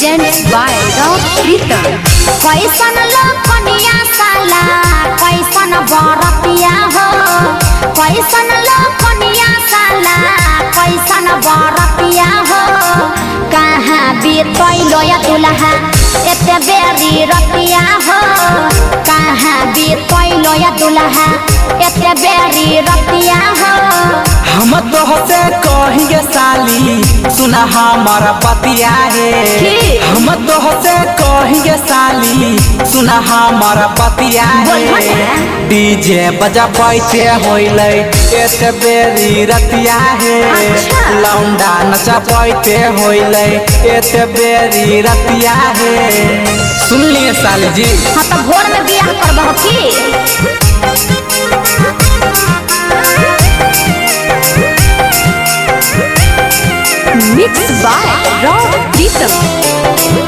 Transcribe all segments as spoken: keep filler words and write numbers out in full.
presents by Rock Rhythm. कैसन लोकनिया साला कैसन बरतिया हो, कैसन लोकनिया साला कैसन बरतिया हो, कहाँ बीतैलो या दुल्हा एते बेरी रतिया हो, कहाँ बीतैलो या दुल्हा एते बेरी रतिया हो। हम तोहसे कहिए साली सुना हमारा पतिया है, हम तोहसे कहिए साली सुना हमारा पतिया है। डीजे बजा पैसे होइले एते बेरी रतिया है, लौंडा नचा पैसे होइले एते बेरी रतिया है। सुन लिए साली जी। हाँ तो भोर में बियाह करबह की? Mixed by Rock Rhythm.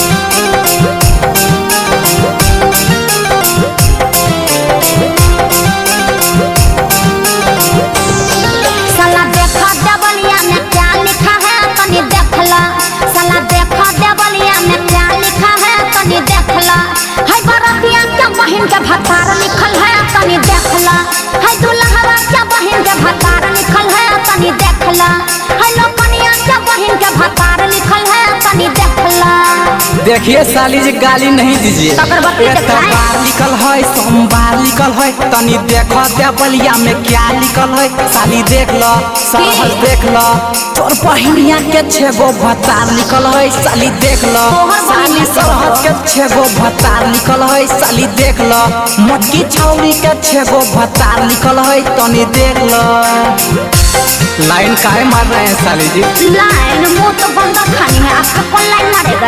साला देखा देवलिया में क्या लिखा है तनी देखला, साला देखा देवलिया में क्या लिखा है तनी देखला, है बरतिया के बहिन के भतार लिखल है तनी देखला, है दुल्हरा के बहिन के भतार लिखल है तनी देखला, है लोकनिया के बहिन के भतार लिखल है तनी देखला। देखिए साली जी गाली नहीं दीजिए, बार लिखल है सोमवार लिखल है तनी देखो देवलिया में क्या लिखल है। साली देख लो सहज देख लो तोर बहिनिया के छेगो भतार लिखल है। साली देख लो साली सरहद के छेगो भतार लिखल है। साली देख लो मोटकी छौरी के छेगो भतार लिखल है तनी देख लो। लाइन काहे मार रहे हैं साली जी? लाइन मुँह तो बंद खानी है, आपका कौन लाइन मारेगा?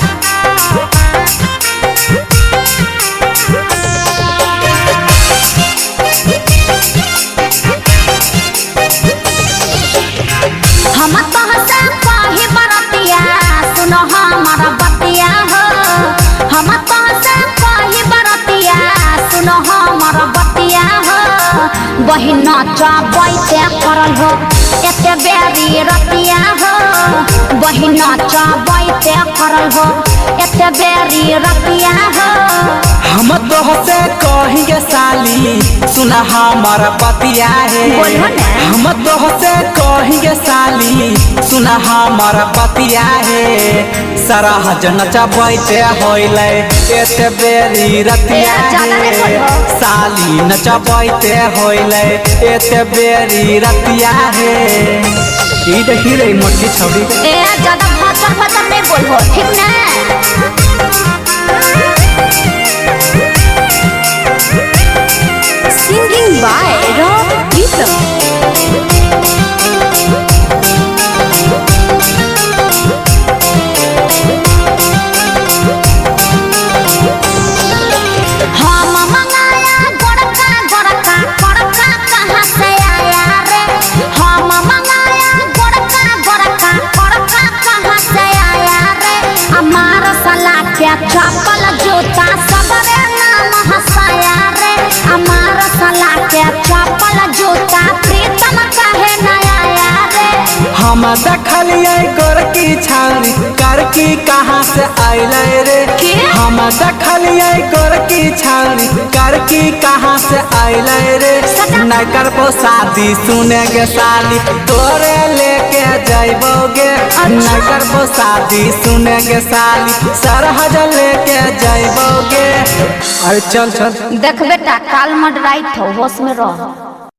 हम तोहसे कही बरतिया सुनो हमारा बतिया हो, हम तोहसे कही बरतिया सुनो हमारा बतिया हो, बहिन चबैते करल हो एते बेरी रतिया हो, बहिन चबैते करल हो एते बेरी रतिया हो। हम तोहसे कहिए साली सुना हमारा पतिया है, हम तोहसे कहिए साली सुना हमारा पतिया है। सरहज नचबैते होइले एते बेरी रतिया है, साली नचबैते होइले एते बेरी रतिया है। ई देखी रे मोटी छौरी ए ज्यादा भचर भचर नहीं बोल हो, ठीक ना? Singing by Rock Rhythm. हम मंगाया गोरका गोरका गोरका कहाँ से आया रे, हम मंगाया गोरका गोरका गोरका कहाँ से आया रे, हमारा सला के चप्पल जूता सबरे नाम हंसाया रे, हमारा सला के चप्पल जूता प्रीतम काहे न आया रे। हम देखलिए गोरकी छौरी करकी कहाँ से आइले रे, हम देखलिए गोरकी छौरी करकी कहाँ से आइले रे। नहीं करबो शादी सुनेगे साली तोरे लेके जइबोगे, नहीं करबो शादी सुनेगे साली सरहज लेके जइबोगे। अरे चल चल देख बेटा काल मडराई हो, होश में रह।